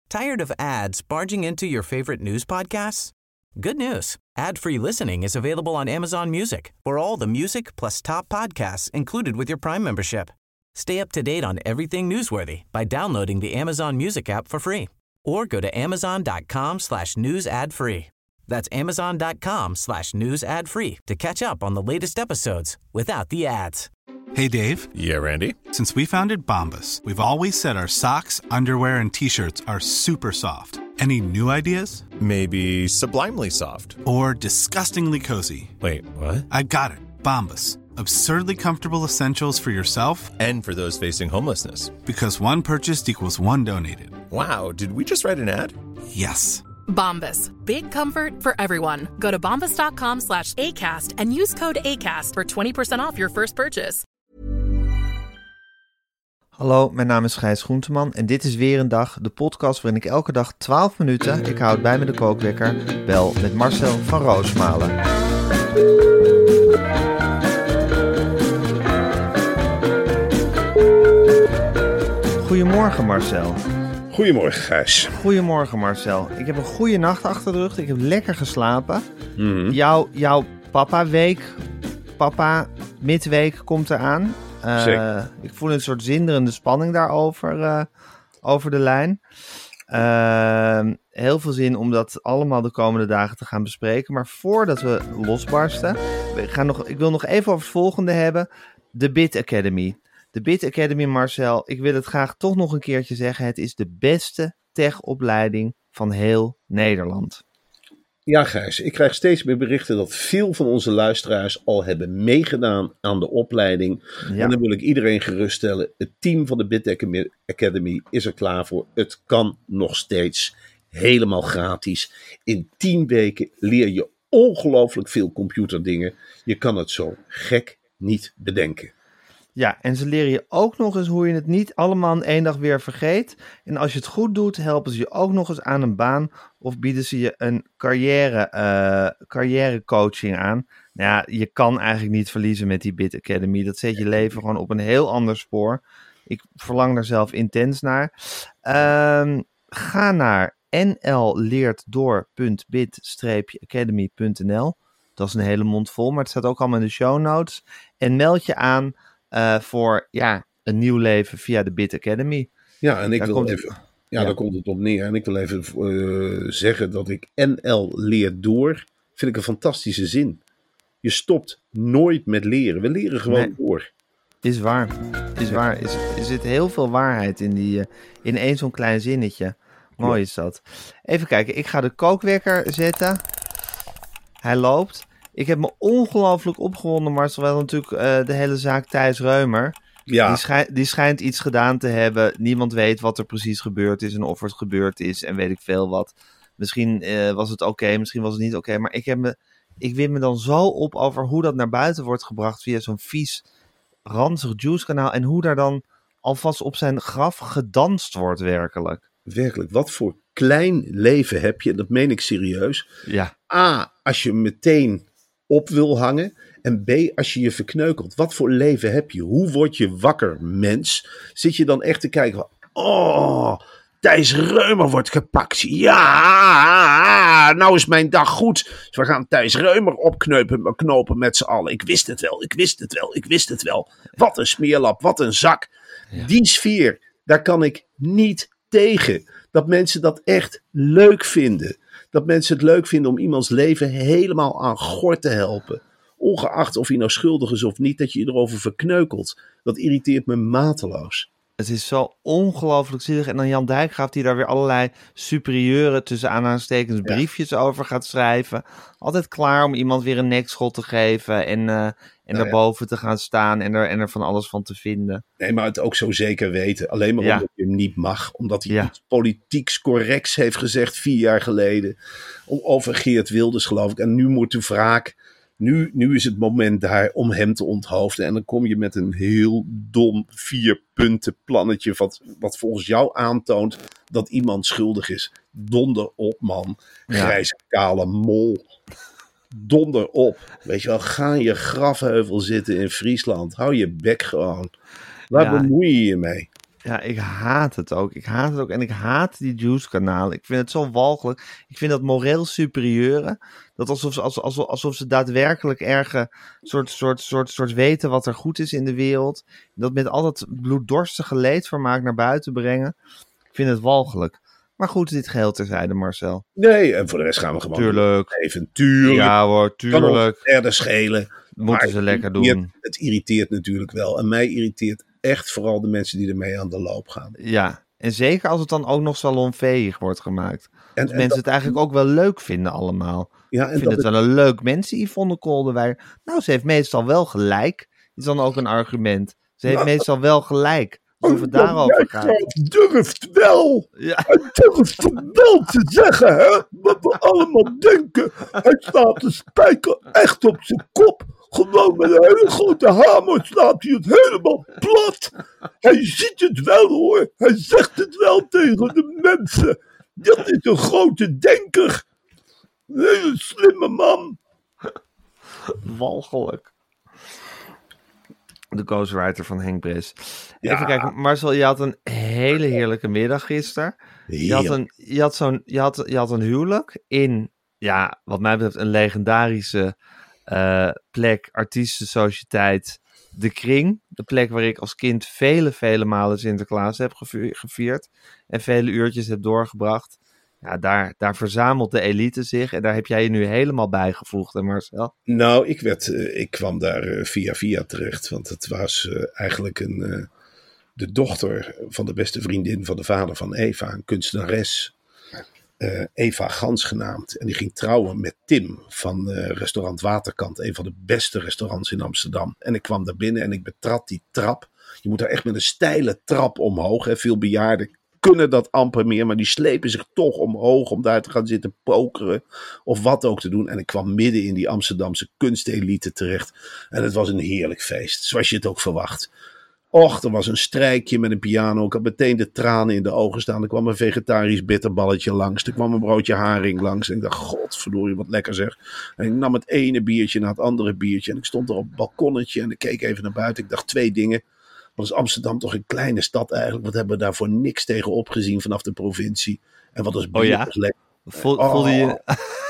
Tired of ads barging into your favorite news podcasts? Good news. Ad-free listening is available on Amazon Music for all the music plus top podcasts included with your Prime membership. Stay up to date on everything newsworthy by downloading the Amazon Music app for free or go to amazon.com/news ad free. That's amazon.com/news ad free to catch up on the latest episodes without the ads. Hey, Dave. Yeah, Randy? Since we founded Bombas, we've always said our socks, underwear, and T-shirts are super soft. Any new ideas? Maybe sublimely soft. Or disgustingly cozy. Wait, what? I got it. Bombas. Absurdly comfortable essentials for yourself and for those facing homelessness. Because one purchased equals one donated. Wow, did we just write an ad? Yes. Bombas. Big comfort for everyone. Go to bombas.com/ACAST and use code ACAST for 20% off your first purchase. Hallo, mijn naam is Gijs Groenteman en dit is weer een dag, de podcast waarin ik elke dag 12 minuten, ik houd bij me de kookwekker, bel met Marcel van Roosmalen. Goedemorgen Marcel. Goedemorgen Gijs. Goedemorgen Marcel. Ik heb een goede nacht achter de rug, ik heb lekker geslapen. Mm-hmm. Jouw midweek komt eraan. Ik voel een soort zinderende spanning daarover over de lijn. Heel veel zin om dat allemaal de komende dagen te gaan bespreken. Maar voordat we losbarsten, ik wil nog even over het volgende hebben. De Bit Academy. De Bit Academy, Marcel, ik wil het graag toch nog een keertje zeggen. Het is de beste techopleiding van heel Nederland. Ja, Gijs, ik krijg steeds meer berichten dat veel van onze luisteraars al hebben meegedaan aan de opleiding. Ja. En dan wil ik iedereen geruststellen, het team van de Bit Academy is er klaar voor. Het kan nog steeds helemaal gratis. In 10 weken leer je ongelooflijk veel computerdingen. Je kan het zo gek niet bedenken. Ja, en ze leren je ook nog eens hoe je het niet allemaal in 1 dag weer vergeet. En als je het goed doet, helpen ze je ook nog eens aan een baan of bieden ze je een carrièrecoaching aan. Nou ja, je kan eigenlijk niet verliezen met die Bit Academy. Dat zet je leven gewoon op een heel ander spoor. Ik verlang daar zelf intens naar. Ga naar nlleertdoor.bit-academy.nl. Dat is een hele mond vol, maar het staat ook allemaal in de show notes. En meld je aan voor een nieuw leven via de Bit Academy. Ja, en daar komt het op neer. En ik wil even zeggen dat ik NL leert door, vind ik een fantastische zin. Je stopt nooit met leren. We leren gewoon door. Is waar. Er zit heel veel waarheid in één zo'n klein zinnetje. Mooi is dat. Even kijken, ik ga de kookwekker zetten. Hij loopt. Ik heb me ongelooflijk opgewonden, Marcel. Wel natuurlijk de hele zaak Thijs Reumer. Ja. Die schijnt iets gedaan te hebben. Niemand weet wat er precies gebeurd is en of het gebeurd is en weet ik veel wat. Misschien was het oké, misschien was het niet oké. Maar ik win me dan zo op over hoe dat naar buiten wordt gebracht via zo'n vies, ranzig Juice-kanaal. En hoe daar dan alvast op zijn graf gedanst wordt werkelijk. Werkelijk, wat voor klein leven heb je? Dat meen ik serieus. Ja. A, als je meteen op wil hangen. En B, als je je verkneukelt. Wat voor leven heb je? Hoe word je wakker, mens? Zit je dan echt te kijken van, oh, Thijs Reumer wordt gepakt. Ja, nou is mijn dag goed. Dus we gaan Thijs Reumer knopen met z'n allen. Ik wist het wel. Wat een smeerlap, wat een zak. Ja. Die sfeer, daar kan ik niet tegen. Dat mensen dat echt leuk vinden. Dat mensen het leuk vinden om iemands leven helemaal aan gort te helpen. Ongeacht of hij nou schuldig is of niet, dat je erover verkneukelt. Dat irriteert me mateloos. Het is zo ongelooflijk zielig. En dan Jan Dijkgraaf die daar weer allerlei superieure, tussen aanhalingstekens, briefjes over gaat schrijven. Altijd klaar om iemand weer een nekschot te geven en daarboven te gaan staan en er van alles van te vinden. Nee, maar het ook zo zeker weten. Alleen maar omdat je hem niet mag. Omdat hij iets politieks corrects heeft gezegd 4 jaar geleden. Over Geert Wilders, geloof ik. En nu moet de wraak. Nu is het moment daar om hem te onthoofden. En dan kom je met een heel dom 4-punten plannetje. Wat volgens jou aantoont dat iemand schuldig is. Donder op, man. Grijze, kale mol. Donder op. Weet je wel, ga in je grafheuvel zitten in Friesland. Hou je bek gewoon. Waar bemoei je je mee? Ja, ik haat het ook. En ik haat die Juice-kanalen. Ik vind het zo walgelijk. Ik vind dat moreel superieuren. Dat alsof ze daadwerkelijk soort weten wat er goed is in de wereld. Dat met al dat bloeddorstige leedvermaak naar buiten brengen. Ik vind het walgelijk. Maar goed, dit geheel terzijde, Marcel. Nee, en voor de rest gaan we gewoon Tuurlijk. even. Tuurlijk. Ja hoor, Kan ons tuurlijk. verder schelen. Moeten Maar ze lekker doen. Het irriteert natuurlijk wel. En mij irriteert echt vooral de mensen die ermee aan de loop gaan. Ja, en zeker als het dan ook nog salonveeg wordt gemaakt. En Dat mensen het eigenlijk ook wel leuk vinden allemaal. Ja, Ik vind het wel een leuk mens, Yvonne Kolderweijer. Nou, ze heeft meestal wel gelijk. Is dan ook een argument. Ze heeft meestal wel gelijk. Alsof het daarover gaat. Durft wel. Ja. Hij durft wel te zeggen, hè, wat we allemaal denken. Hij slaat de spijker echt op zijn kop. Gewoon met een hele grote hamer slaat hij het helemaal plat. Hij ziet het wel, hoor. Hij zegt het wel tegen de mensen. Dat is een grote denker. Een hele slimme man. Walgelijk. De ghostwriter van Henk Bres. Ja. Even kijken, Marcel, je had een hele heerlijke middag gisteren. Je had een huwelijk in, ja, wat mij betreft een legendarische plek, artiestensociëteit, De Kring. De plek waar ik als kind vele malen Sinterklaas heb gevierd en vele uurtjes heb doorgebracht. Ja, daar verzamelt de elite zich en daar heb jij je nu helemaal bijgevoegd, hè Marcel? Nou, ik kwam daar via terecht, want het was eigenlijk de dochter van de beste vriendin van de vader van Eva, een kunstenares, Eva Gans genaamd. En die ging trouwen met Tim van restaurant Waterkant, een van de beste restaurants in Amsterdam. En ik kwam daar binnen en ik betrad die trap. Je moet daar echt met een steile trap omhoog. Hè. Veel bejaarden kunnen dat amper meer, maar die slepen zich toch omhoog om daar te gaan zitten pokeren of wat ook te doen. En ik kwam midden in die Amsterdamse kunstelite terecht. En het was een heerlijk feest, zoals je het ook verwacht. Och, er was een strijkje met een piano. Ik had meteen de tranen in de ogen staan. Er kwam een vegetarisch bitterballetje langs. Er kwam een broodje haring langs. En ik dacht, godverdorie, wat lekker zeg. En ik nam het ene biertje na het andere biertje. En ik stond er op het balkonnetje en ik keek even naar buiten. Ik dacht 2 dingen. Wat is Amsterdam toch een kleine stad eigenlijk? Wat hebben we daar voor niks tegenop gezien vanaf de provincie? En wat is bier toch lekker? Voelde je...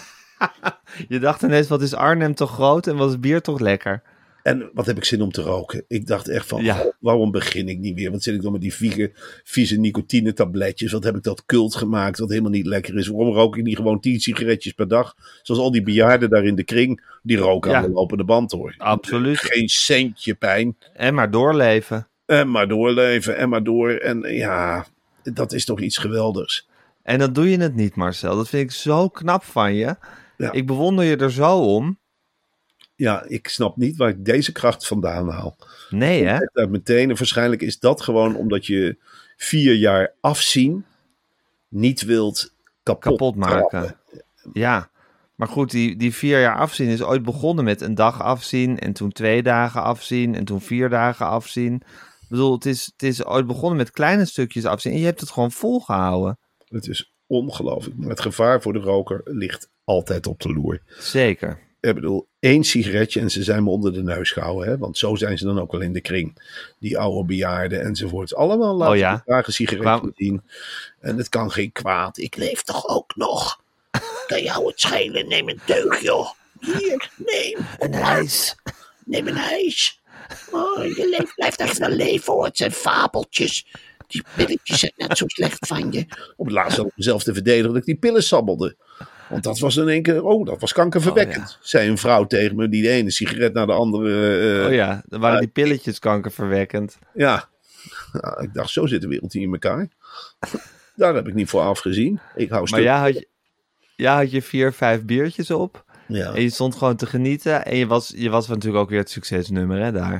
Je dacht ineens, wat is Arnhem toch groot en wat is bier toch lekker? En wat heb ik zin om te roken? Ik dacht echt van, God, waarom begin ik niet weer? Wat zit ik dan met die vieze nicotine-tabletjes? Wat heb ik dat cult gemaakt, wat helemaal niet lekker is? Waarom rook ik niet gewoon 10 sigaretjes per dag? Zoals al die bejaarden daar in de kring, die roken aan de lopende band, hoor. Absoluut. Geen centje pijn. En maar doorleven. En maar doorleven, en maar door. En ja, dat is toch iets geweldigs. En dan doe je het niet, Marcel. Dat vind ik zo knap van je. Ja. Ik bewonder je er zo om. Ja, ik snap niet waar ik deze kracht vandaan haal. Nee, hè? Meteen, en waarschijnlijk is dat gewoon omdat je 4 jaar afzien niet wilt kapot maken. Ja, maar goed, die 4 jaar afzien is ooit begonnen met een dag afzien en toen 2 dagen afzien en toen 4 dagen afzien. Ik bedoel, het is ooit begonnen met kleine stukjes afzien en je hebt het gewoon volgehouden. Het is ongelooflijk, maar het gevaar voor de roker ligt altijd op de loer. Zeker. Ik bedoel, 1 sigaretje en ze zijn me onder de neus gehouden. Hè? Want zo zijn ze dan ook wel in de kring. Die oude bejaarden enzovoort. Allemaal laten graag een sigaretje zien. En het kan geen kwaad. Ik leef toch ook nog? Kan jou het schelen? Neem een teug, joh. Hier, neem een hijs. Neem een hijs. Oh, je blijft echt wel leven, hoor. Het zijn fabeltjes. Die pilletjes zijn net zo slecht van je. Op het laatst had ik mezelf te verdedigen dat ik die pillen sabbelde. Want dat was in één keer, dat was kankerverwekkend. Zei een vrouw tegen me, die de ene sigaret naar de andere... dan waren die pilletjes kankerverwekkend. Ja, ik dacht, zo zit de wereld hier in elkaar. Daar heb ik niet voor afgezien. Ik hou maar jij had je 4, 5 biertjes op. Ja. En je stond gewoon te genieten. En je was natuurlijk ook weer het succesnummer, hè, daar.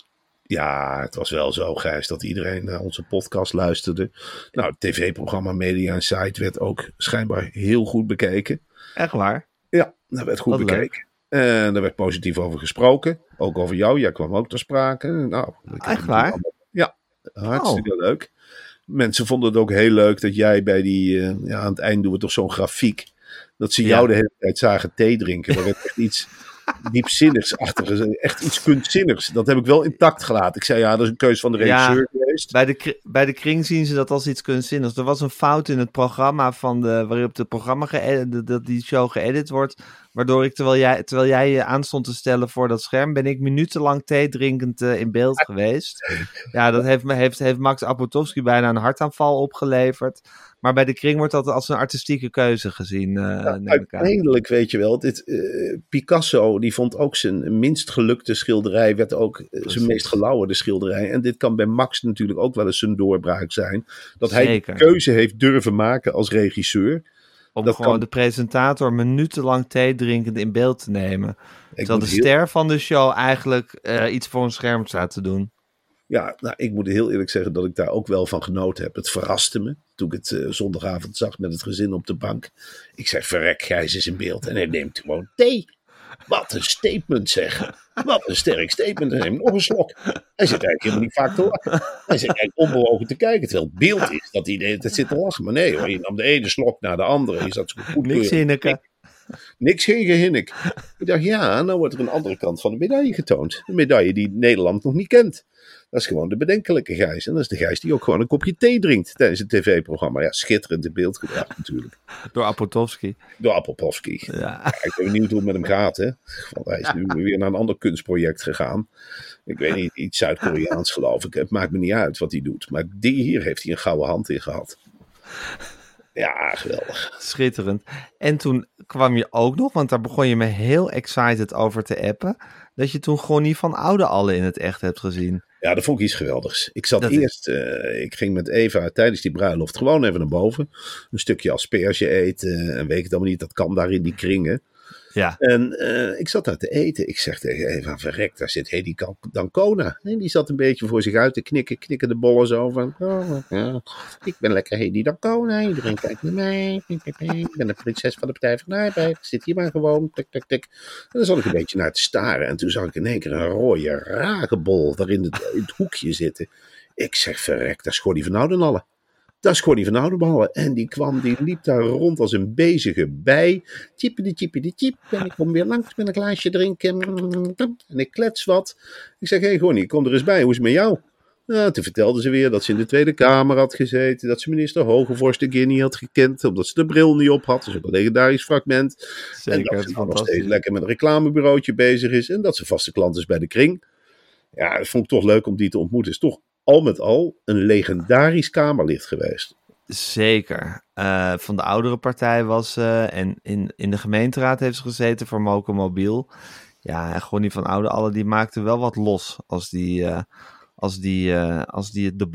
Ja, het was wel zo, Gijs, dat iedereen naar onze podcast luisterde. Nou, het tv-programma Media Insight werd ook schijnbaar heel goed bekeken. Echt waar? Ja, dat werd goed bekeken. En daar werd positief over gesproken. Ook over jou. Jij kwam ook ter sprake. Nou, echt waar? Ja, hartstikke leuk. Mensen vonden het ook heel leuk dat jij bij die... aan het eind doen we toch zo'n grafiek. Dat ze jou de hele tijd zagen thee drinken. Er werd echt iets... diepzinnigs achter, echt iets kunstzinnigs. Dat heb ik wel intact gelaten. Ik zei, dat is een keuze van de regisseur geweest. geweest. Bij de kring zien ze dat als iets kunstzinnigs. Er was een fout in het programma waarop het programma dat die show geëdit wordt. Waardoor ik, terwijl jij je aanstond te stellen voor dat scherm, ben ik minutenlang thee drinkend in beeld geweest. Ja, dat heeft Max Apotowski bijna een hartaanval opgeleverd. Maar bij de kring wordt dat als een artistieke keuze gezien. Uiteindelijk, weet je wel, Picasso die vond ook zijn minst gelukte schilderij, werd ook zijn meest gelauwerde schilderij. En dit kan bij Max natuurlijk ook wel eens zijn doorbraak zijn. Dat hij de keuze heeft durven maken als regisseur. Om gewoon de presentator minutenlang thee drinkend in beeld te nemen. Terwijl de ster van de show eigenlijk iets voor een scherm staat te doen. Ja, nou, ik moet heel eerlijk zeggen dat ik daar ook wel van genoten heb. Het verraste me toen ik het zondagavond zag met het gezin op de bank. Ik zeg, verrek, Gijs is in beeld en hij neemt gewoon thee. Wat een statement zeg. Wat een sterk statement. Hij neemt nog een slok. Hij zit eigenlijk helemaal niet vaak te lachen. Hij zit eigenlijk onbewogen te kijken. Terwijl het beeld is dat hij de hele tijd zit te lachen. Maar nee hoor, je nam de ene slok naar de andere. Je zat zo goed. Niks hinneken. Niks, geen gehinnik. Ik dacht, ja, nou wordt er een andere kant van de medaille getoond. Een medaille die Nederland nog niet kent. Dat is gewoon de bedenkelijke Gijs. En dat is de Gijs die ook gewoon een kopje thee drinkt tijdens het tv-programma. Ja, schitterend in beeld gebracht natuurlijk. Door Apotowski. Ja. Ik ben benieuwd hoe het met hem gaat. Hè? Want hij is nu weer naar een ander kunstproject gegaan. Ik weet niet, iets Zuid-Koreaans geloof ik. Het maakt me niet uit wat hij doet. Maar hier heeft hij een gouden hand in gehad. Ja, geweldig. Schitterend. En toen kwam je ook nog, want daar begon je me heel excited over te appen, dat je toen Gonnie van Oudenalle in het echt hebt gezien. Ja, dat vond ik iets geweldigs. Ik zat ik ging met Eva tijdens die bruiloft gewoon even naar boven. Een stukje asperge eten en weet ik het allemaal niet. Dat kan daar in die kringen. Ja. En ik zat daar te eten. Ik zeg tegen Eva, verrek, daar zit Hedy Dancona. En die zat een beetje voor zich uit te knikken de bollen zo van, ik ben lekker Hedy Dancona, iedereen kijkt naar mij. Ik ben de prinses van de Partij van de Arbeid. Ik zit hier maar gewoon, tik, tik, tik. En dan zat ik een beetje naar te staren. En toen zag ik in één keer een rode ragebol daar in het hoekje zitten. Ik zeg, verrek, dat is Gonnie van Oudenalle. Dat is Gonnie van Oudenalle. En die liep daar rond als een bezige bij. Tjippidi-tjippidi-tjip. En ik kom weer langs met een glaasje drinken. En ik klets wat. Ik zeg, hé Gonnie, kom er eens bij. Hoe is het met jou? Nou, toen vertelde ze weer dat ze in de Tweede Kamer had gezeten. Dat ze minister Hogevorst de Guinea had gekend. Omdat ze de bril niet op had. Dat is ook een legendarisch fragment. Zeker, en dat ze nog steeds lekker met een reclamebureautje bezig is. En dat ze vaste klant is bij de kring. Ja, dat vond ik toch leuk om die te ontmoeten. Het is toch al met al een legendarisch Kamerlid geweest. Zeker. Van de oudere partij was ze. En in de gemeenteraad heeft ze gezeten voor Moco Mobiel. Ja, en Gonnie van Oudenalle die maakte wel wat los als die het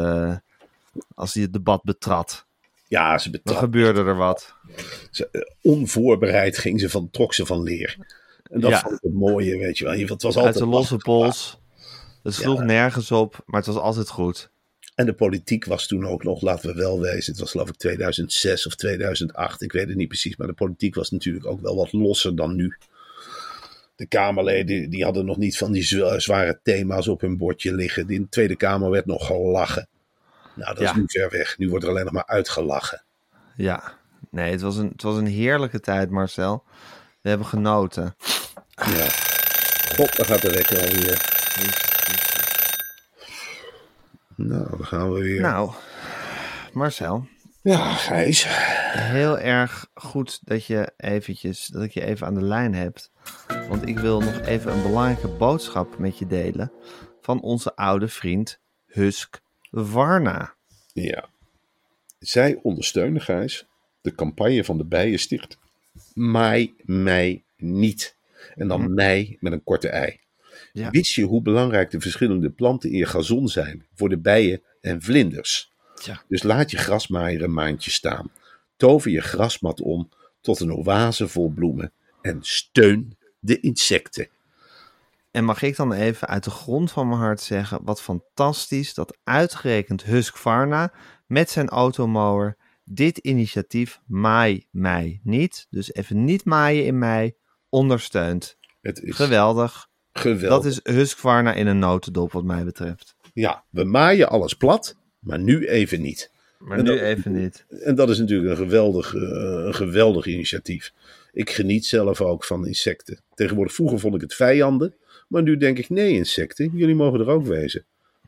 debat betrad. Ja, ze betrad. Dan gebeurde er wat. Onvoorbereid trok ze van leer. En dat vond ik het mooie, weet je wel. Het was altijd uit de losse pols. Het sloeg nergens op, maar het was altijd goed. En de politiek was toen ook nog, laten we wel wezen, het was geloof ik 2006 of 2008, ik weet het niet precies, maar de politiek was natuurlijk ook wel wat losser dan nu. De Kamerleden die hadden nog niet van die zware thema's op hun bordje liggen. In de Tweede Kamer werd nog gelachen. Nou, dat is nu ver weg. Nu wordt er alleen nog maar uitgelachen. Ja, nee, het was een heerlijke tijd, Marcel. We hebben genoten. Ja. God, daar gaat de wekker alweer. Nou, dan gaan we weer. Nou, Marcel. Ja, Gijs. Heel erg goed dat ik je even aan de lijn hebt. Want ik wil nog even een belangrijke boodschap met je delen van onze oude vriend Husqvarna. Ja. Zij ondersteunen, Gijs, de campagne van de Bijensticht. Maai mij niet. En dan mij met een korte ei. Ja. Wist je hoe belangrijk de verschillende planten in je gazon zijn voor de bijen en vlinders? Ja. Dus laat je grasmaaier een maandje staan. Tover je grasmat om tot een oase vol bloemen. En steun de insecten. En mag ik dan even uit de grond van mijn hart zeggen, wat fantastisch dat uitgerekend Husqvarna met zijn automower dit initiatief Maai mij niet, dus even niet maaien in mei, ondersteunt. Het is geweldig. Geweldig. Dat is Husqvarna in een notendop wat mij betreft. Ja, we maaien alles plat, maar nu even niet. En dat is natuurlijk een geweldig initiatief. Ik geniet zelf ook van insecten. Vroeger vond ik het vijanden, maar nu denk ik nee insecten, jullie mogen er ook wezen.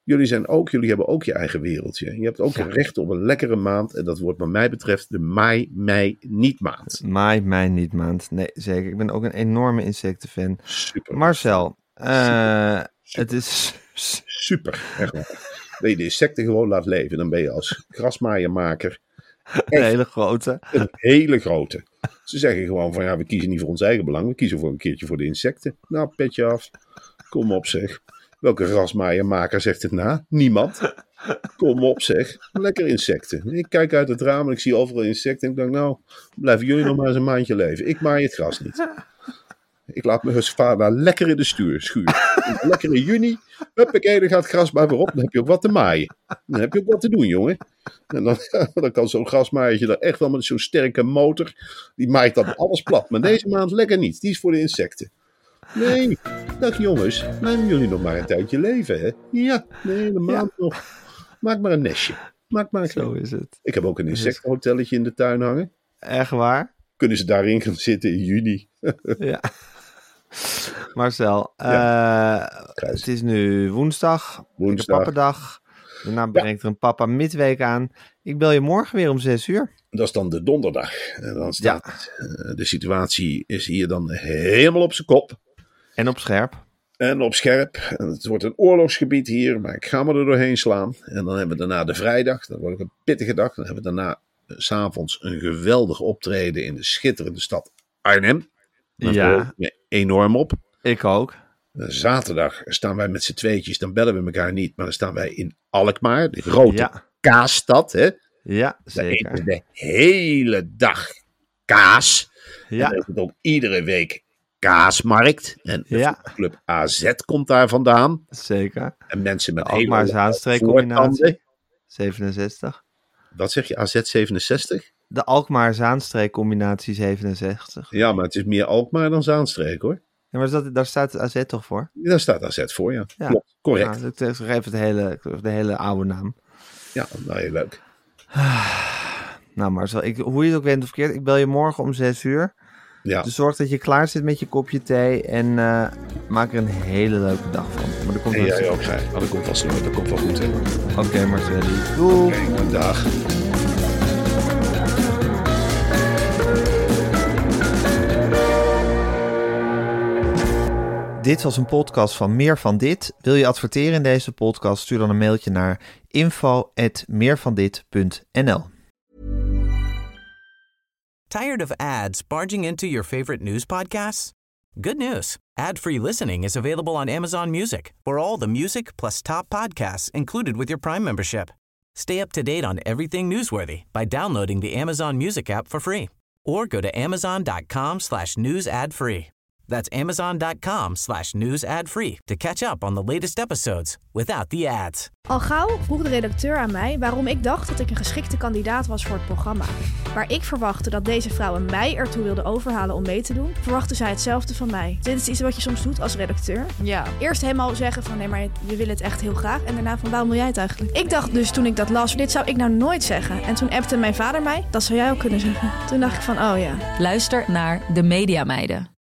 Jullie hebben ook je eigen wereldje. Je hebt ook recht op een lekkere maand. En dat wordt wat mij betreft de mei-niet-maand. Mei-niet-maand. Nee, zeker. Ik ben ook een enorme insectenfan. Super. Marcel, Super. het is... Super, echt waar. Dat je de insecten gewoon laat leven. Dan ben je als grasmaaiermaker Een hele grote. een hele grote. Ze zeggen gewoon van we kiezen niet voor ons eigen belang. We kiezen voor een keertje voor de insecten. Nou, petje af. Kom op zeg. Welke grasmaaiermaker zegt het na? Niemand. Kom op zeg. Lekker insecten. Ik kijk uit het raam en ik zie overal insecten. En ik denk blijven jullie nog maar eens een maandje leven. Ik maai het gras niet. Ik laat mijn vader lekker in de schuur. Lekker in juni. Huppakee, dan gaat het gras maar weer op. Dan heb je ook wat te maaien. Dan heb je ook wat te doen, jongen. En dan kan zo'n grasmaaiertje er echt wel met zo'n sterke motor. Die maait dan alles plat. Maar deze maand lekker niet. Die is voor de insecten. Nee, dag jongens. Laten jullie nog maar een tijdje leven, hè? Ja, nee, de maand nog. Maak maar een nestje. Zo is het. Ik heb ook een insectenhotelletje in de tuin hangen. Echt waar? Kunnen ze daarin gaan zitten in juni? Ja. Marcel, het is nu woensdag. Pappadag. Daarna brengt er een papa midweek aan. Ik bel je morgen weer om 6:00. Dat is dan de donderdag. En dan staat de situatie is hier dan helemaal op zijn kop. En op scherp. En op scherp. En het wordt een oorlogsgebied hier, maar ik ga me er doorheen slaan. En dan hebben we daarna de vrijdag. Dat wordt ook een pittige dag. Dan hebben we daarna 's avonds een geweldig optreden in de schitterende stad Arnhem. Daar verheug ik me enorm op. Ik ook. Zaterdag staan wij met z'n tweetjes. Dan bellen we elkaar niet, maar dan staan wij in Alkmaar. De grote kaasstad, hè? Ja, zeker. Daar eten we de hele dag kaas. Ja. En dan is het ook iedere week kaasmarkt. En de club AZ komt daar vandaan. Zeker. En mensen met Alkmaar-Zaanstreek combinatie 67. Wat zeg je, AZ 67? De Alkmaar-Zaanstreek combinatie 67. Ja, maar het is meer Alkmaar dan Zaanstreek, hoor. Ja, maar daar staat AZ toch voor? Daar staat AZ voor, ja. Klopt, correct. Ja, ik geef de hele oude naam. Ja, nou, heel leuk. Nou, Marcel, hoe je het ook bent of verkeerd, ik bel je morgen om 6:00. Ja. Dus zorg dat je klaar zit met je kopje thee en maak er een hele leuke dag van. Maar dat komt en jij ook, zei. Maar dat komt vast nooit, dat komt wel goed, hè. Oké, Marcel. Doei. Oké, dag. Dit was een podcast van Meer van Dit. Wil je adverteren in deze podcast? Stuur dan een mailtje naar info@meervandit.nl. Tired of ads barging into your favorite news podcasts? Good news. Ad-free listening is available on Amazon Music for all the music plus top podcasts included with your Prime membership. Stay up to date on everything newsworthy by downloading the Amazon Music app for free or go to amazon.com/news ad free. That's amazon.com/news ad free to catch up on the latest episodes without the ads. Al gauw vroeg de redacteur aan mij waarom ik dacht dat ik een geschikte kandidaat was voor het programma. Waar ik verwachtte dat deze vrouwen mij ertoe wilden overhalen om mee te doen, verwachtte zij hetzelfde van mij. Dit is iets wat je soms doet als redacteur. Ja. Eerst helemaal zeggen van nee, maar we willen het echt heel graag. En daarna van waarom wil jij het eigenlijk? Ik dacht dus toen ik dat las, dit zou ik nou nooit zeggen. En toen appte mijn vader mij, dat zou jij ook kunnen zeggen. Toen dacht ik van oh ja. Luister naar De Mediameiden.